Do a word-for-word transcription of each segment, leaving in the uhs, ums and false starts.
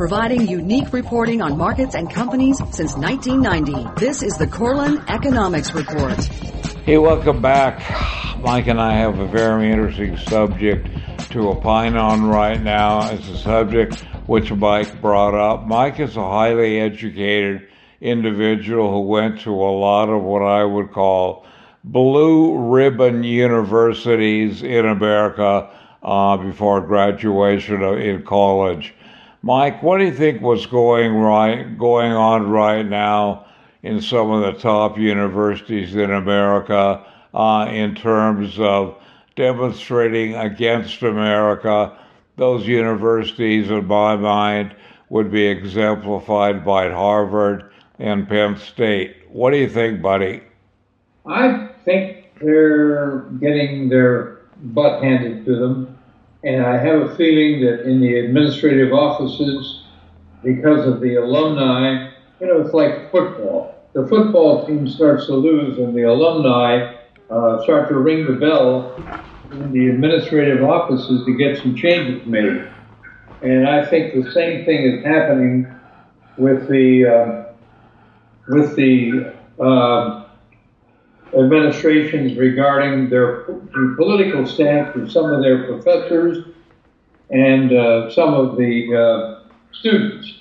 providing unique reporting on markets and companies since nineteen ninety. This is the Corlin Economics Report. Hey, welcome back. Mike and I have a very interesting subject to opine on right now. It's a subject which Mike brought up. Mike is a highly educated individual who went to a lot of what I would call blue ribbon universities in America uh, before graduation in college. Mike, what do you think was going right, going on right now in some of the top universities in America uh, in terms of demonstrating against America? Those universities, in my mind, would be exemplified by Harvard and Penn State. What do you think, buddy? I think they're getting their butt handed to them, and I have a feeling that in the administrative offices, because of the alumni, you know, it's like football. The football team starts to lose, and the alumni uh, start to ring the bell in the administrative offices to get some changes made. And I think the same thing is happening with the uh, with the uh, administrations regarding their the political stance of some of their professors and uh, some of the uh, students.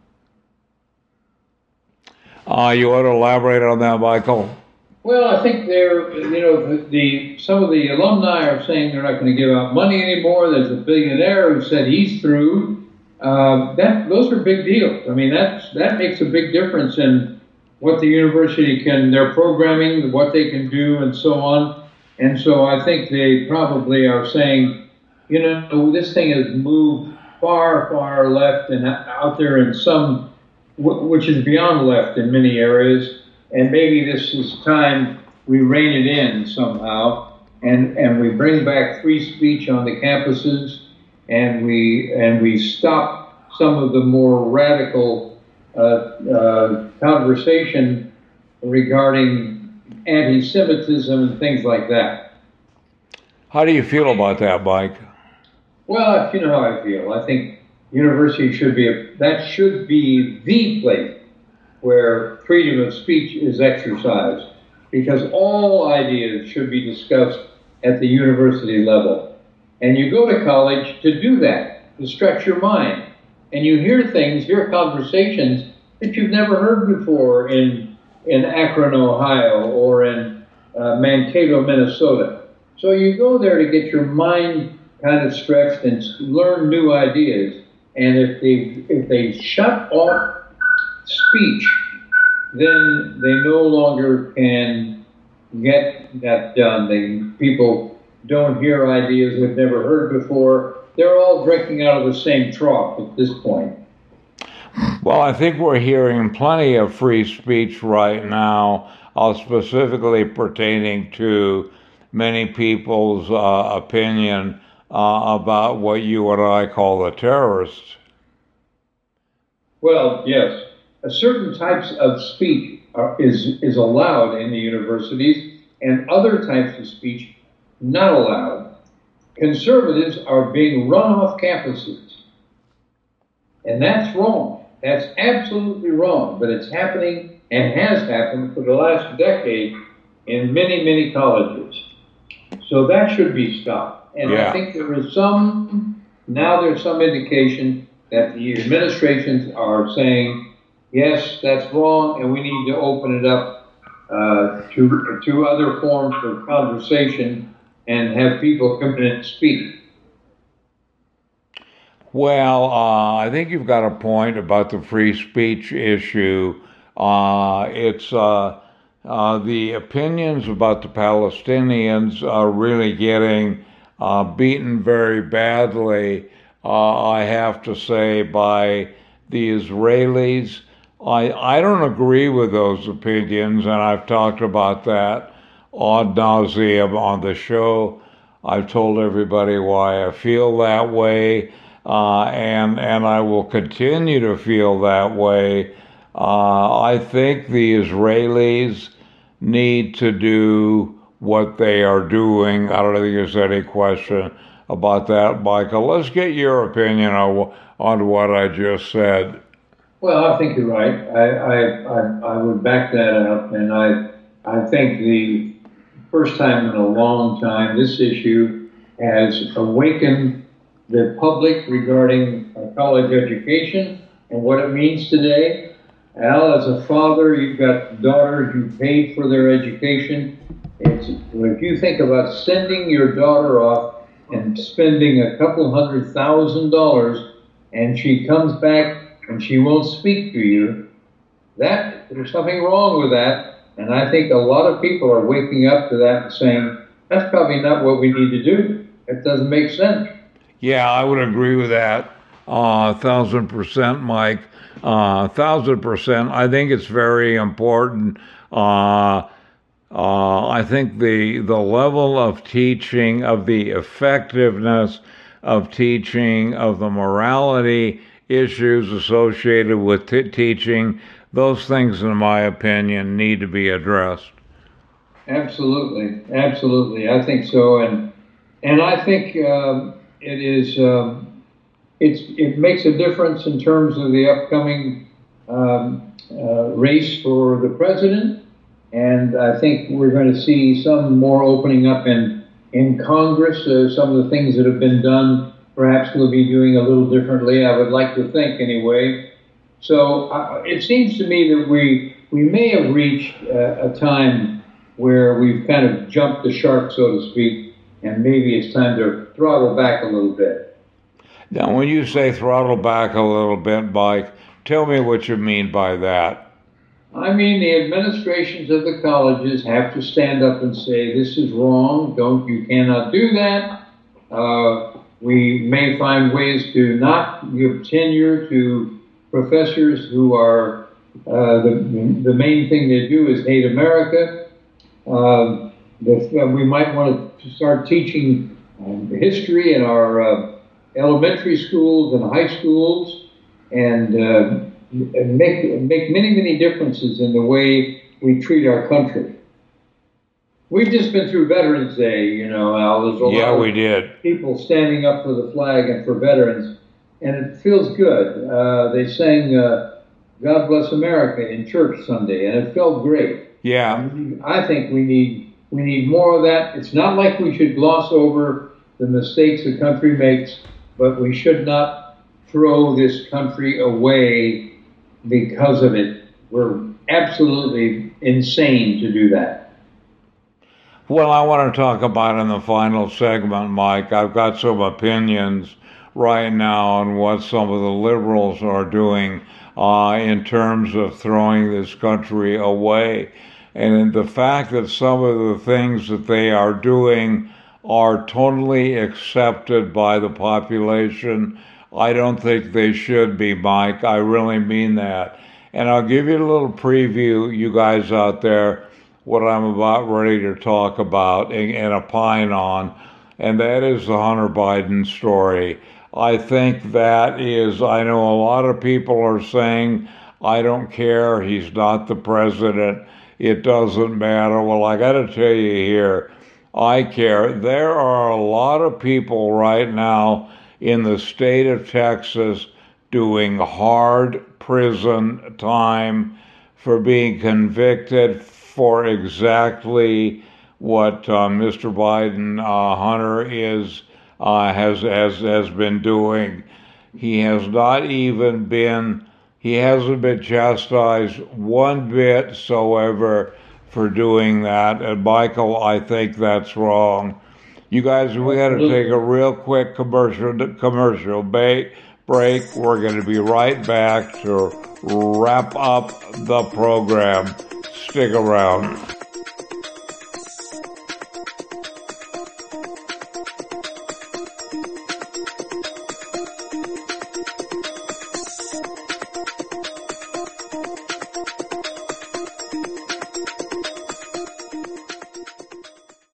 Uh, you want to elaborate on that, Michael? Well, I think they're, you know, the, the some of the alumni are saying they're not going to give out money anymore. There's a billionaire who said he's through. Uh, that those are big deals. I mean, that's that makes a big difference in what the university can, their programming, what they can do, and so on. And so I think they probably are saying, you know, this thing has moved far, far left and out there in some, which is beyond left in many areas. And maybe this is time we rein it in somehow, and, and we bring back free speech on the campuses, and we and we stop some of the more radical uh, uh, conversation regarding anti-Semitism and things like that. How do you feel about that, Mike? Well, you know how I feel. I think university should be a, that should be the place where freedom of speech is exercised, because all ideas should be discussed at the university level. And you go to college to do that, to stretch your mind. And you hear things, hear conversations that you've never heard before in, in Akron, Ohio, or in uh, Mankato, Minnesota. So you go there to get your mind kind of stretched and learn new ideas. And if they, if they shut off speech, then they no longer can get that done. They, people don't hear ideas they've never heard before. They're all drinking out of the same trough at this point. Well, I think we're hearing plenty of free speech right now, uh, specifically pertaining to many people's uh, opinion uh, about what you and I call the terrorists. Well, yes. Certain types of speech are, is, is allowed in the universities, and other types of speech not allowed. Conservatives are being run off campuses, and that's wrong. That's absolutely wrong, but it's happening and has happened for the last decade in many, many colleges. So that should be stopped. And yeah. I think there is some, now there's some indication that the administrations are saying, yes, that's wrong, and we need to open it up uh, to to other forms of conversation and have people come in and speak. Well, uh, I think you've got a point about the free speech issue. Uh, it's uh, uh, the opinions about the Palestinians are really getting uh, beaten very badly, uh, I have to say, by the Israelis. I, I don't agree with those opinions, and I've talked about that ad nauseum on the show. I've told everybody why I feel that way, uh, and and I will continue to feel that way. Uh, I think the Israelis need to do what they are doing. I don't think there's any question about that, Michael. Let's get your opinion on, on what I just said. Well, I think you're right. I, I, I, I would back that up, and I, I think the first time in a long time this issue has awakened the public regarding college education and what it means today. Al, as a father, you've got daughters, you paid for their education. It's, if you think about sending your daughter off and spending a couple hundred thousand dollars, and she comes back and she won't speak to you, that there's something wrong with that. And I think a lot of people are waking up to that and saying, that's probably not what we need to do. It doesn't make sense. Yeah, I would agree with that. Uh, a thousand percent, Mike. A uh, thousand percent. I think it's very important. Uh, uh, I think the the level of teaching, of the effectiveness of teaching, of the morality issues associated with t- teaching, those things, in my opinion, need to be addressed. Absolutely, absolutely. I think so, and and I think uh, it is. Um, it's it makes a difference in terms of the upcoming um, uh, race for the president, and I think we're going to see some more opening up in in Congress. Uh, some of the things that have been done, perhaps we'll be doing a little differently. I would like to think, anyway. So uh, it seems to me that we we may have reached uh, a time where we've kind of jumped the shark, so to speak, and maybe it's time to throttle back a little bit. Now, when you say throttle back a little bit, Mike, tell me what you mean by that. I mean, the administrations of the colleges have to stand up and say, this is wrong, don't, you cannot do that. Uh, we may find ways to not give tenure to professors who are, uh, the, the main thing they do is hate America. Uh, the, we might want to start teaching um, history in our uh, elementary schools and high schools, and uh, make make many, many differences in the way we treat our country. We've just been through Veterans Day, you know, Al. There's a yeah, lot we of did. people standing up for the flag and for veterans, and it feels good. Uh, they sang uh, God Bless America in church Sunday, and it felt great. Yeah. I think we need we need more of that. It's not like we should gloss over the mistakes the country makes, but we should not throw this country away because of it. We're absolutely insane to do that. Well, I want to talk about in the final segment, Mike, I've got some opinions right now on what some of the liberals are doing uh, in terms of throwing this country away. And the fact that some of the things that they are doing are totally accepted by the population, I don't think they should be, Mike. I really mean that. And I'll give you a little preview, you guys out there, what I'm about ready to talk about and, and opine on, and that is the Hunter Biden story. I think that is, I know a lot of people are saying, I don't care, he's not the president, it doesn't matter. Well, I got to tell you here, I care. There are a lot of people right now in the state of Texas doing hard prison time for being convicted for exactly what uh, Mister Biden, uh, Hunter, is uh, has has has been doing. He has not even been. He hasn't been chastised one bit soever for doing that. And Michael, I think that's wrong. You guys, we got to take a real quick commercial commercial break. Break. We're going to be right back to wrap up the program. Stick around.